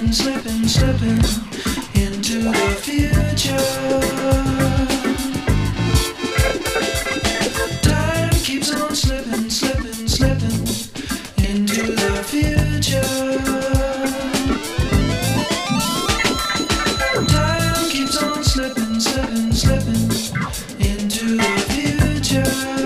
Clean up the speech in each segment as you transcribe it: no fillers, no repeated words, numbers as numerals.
slipping into the future. Time keeps on slipping into the future. Time keeps on slipping into the future.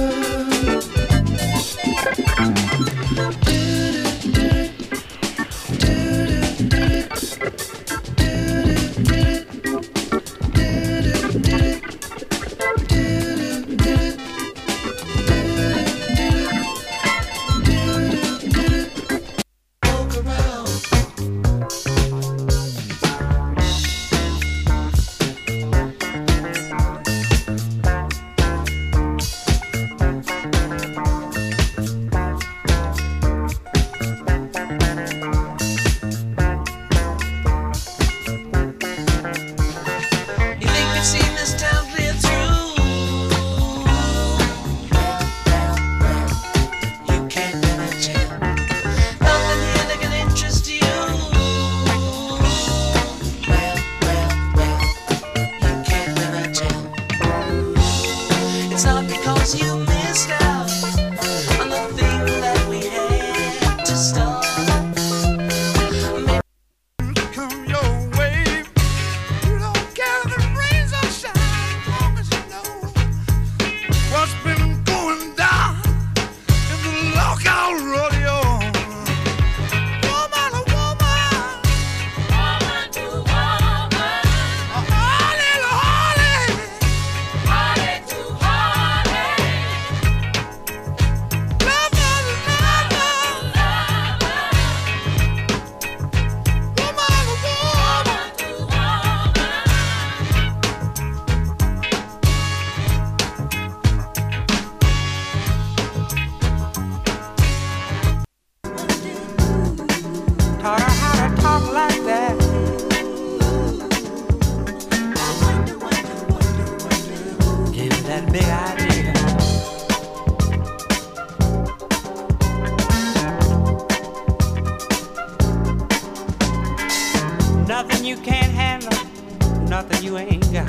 Nothing you can't handle, nothing you ain't got.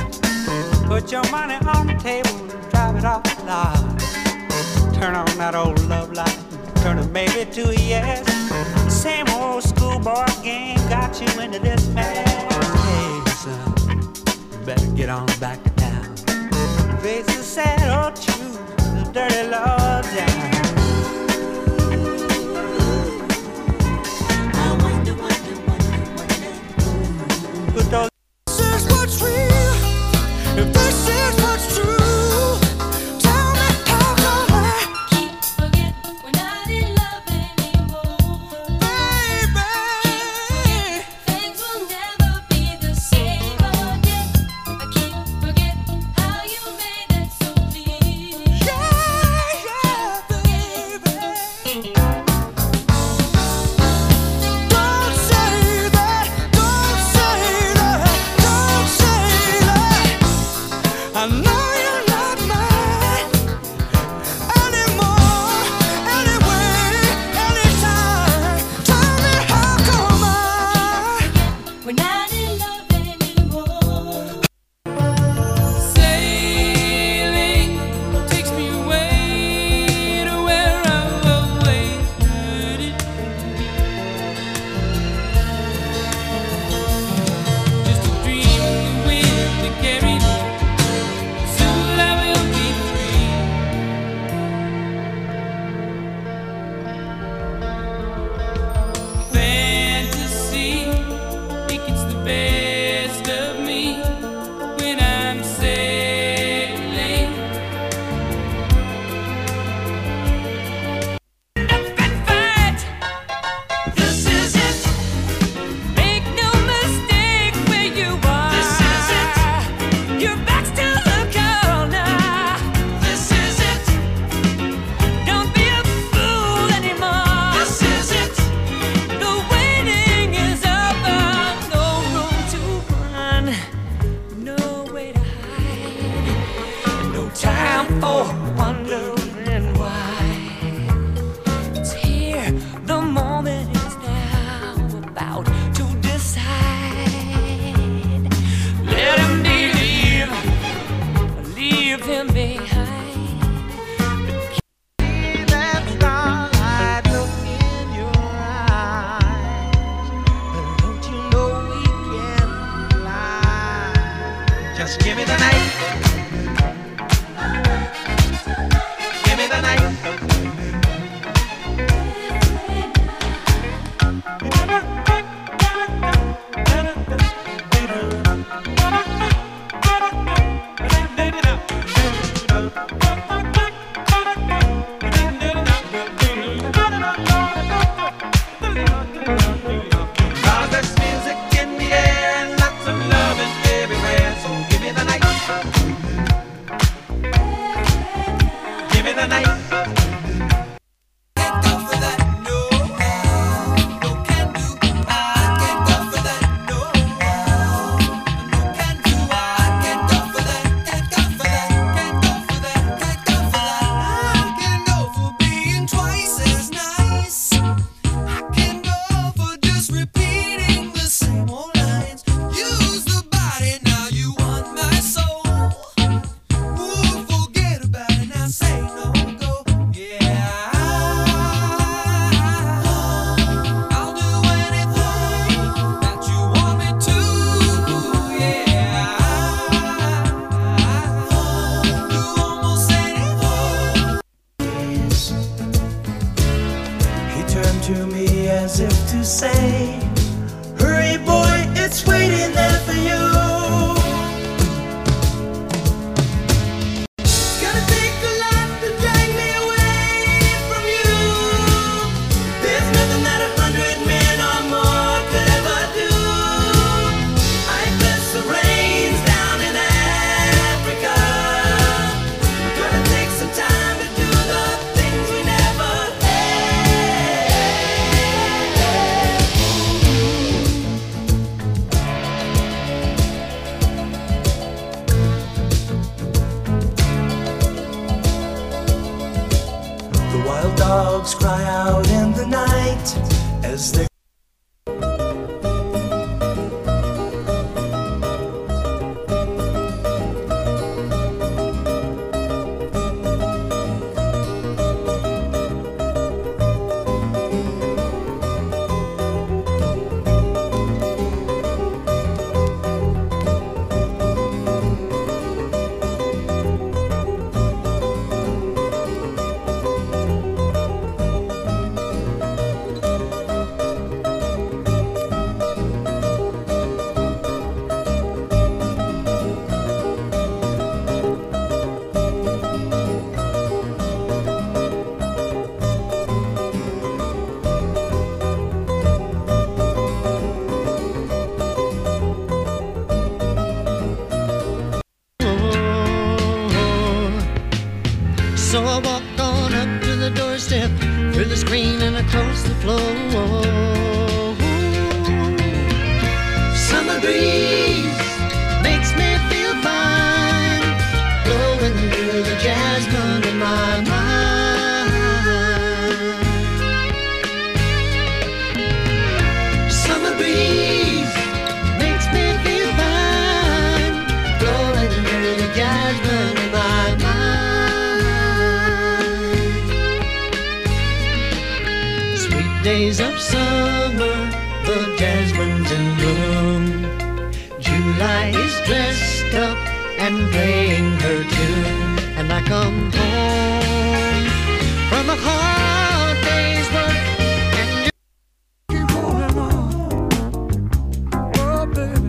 Put your money on the table and drive it off the lot. Turn on that old love light, turn a maybe to a yes. Same old schoolboy game got you into this mess. Hey son, you better get on back to town. Face the sad old truth, the dirty law down. Put those This is what's real. If this is what's true, tell me how come I Keep forgetting we're not in love anymore. baby. Things will never be the same again. I keep forgetting how you made it so clear. Yeah, yeah, baby. Cause there's music in the air and lots of loving everywhere. So give me the night. Give me the night. To me as if to say, hurry boy, it's waiting there for you. It's gonna take a lot to drag me away from you. There's nothing that 100 men or more could ever do. I bless the rains down in Africa. We're gonna take some time to do the things we never wild dogs cry out in the night as they So I walked on up to the doorstep, through the screen and across the floor. Summer breeze makes me feel fine, blowing through the jasmine in my mind. Summer breeze makes me feel fine, blowing through the jasmine in my mind. Days of summer, the jasmine's in bloom. July is dressed up and playing her tune. And I come home from a hard day's work, and you keep holding on. Oh, baby,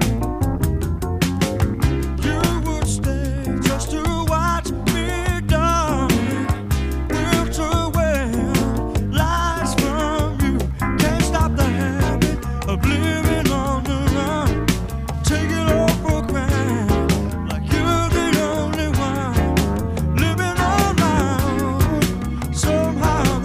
you would stay just to watch me down. Winter wear lies from you. Can't stop the habit of living on the run. Take it all for granted, like you're the only one living on my own. Somehow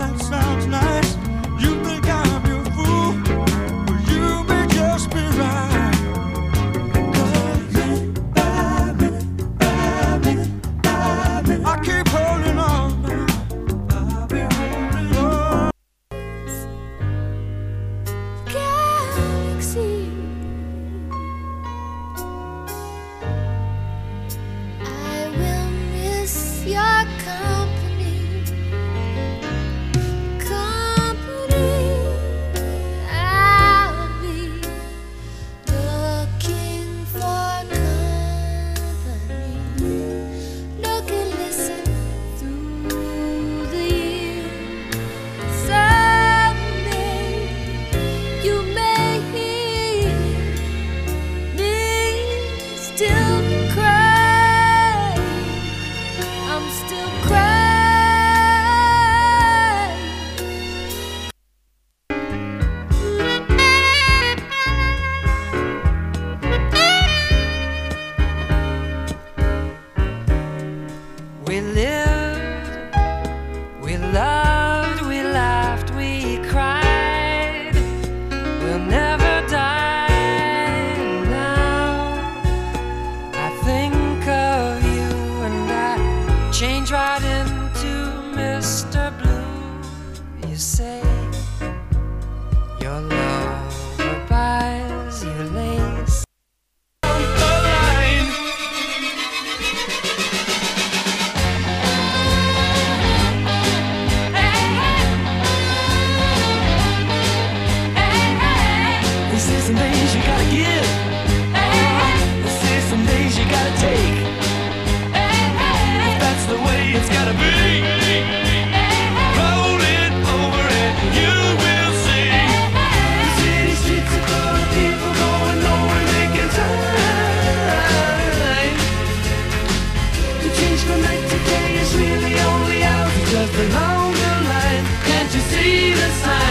you say your lullabies, you lace on the line. This is some days you gotta give. This is some days you gotta take. If that's the way it's gotta be. Roll it over and you will see. The city streets are full of people going nowhere, making time. To change from night to day is really only out just along the line. Can't you see the sign?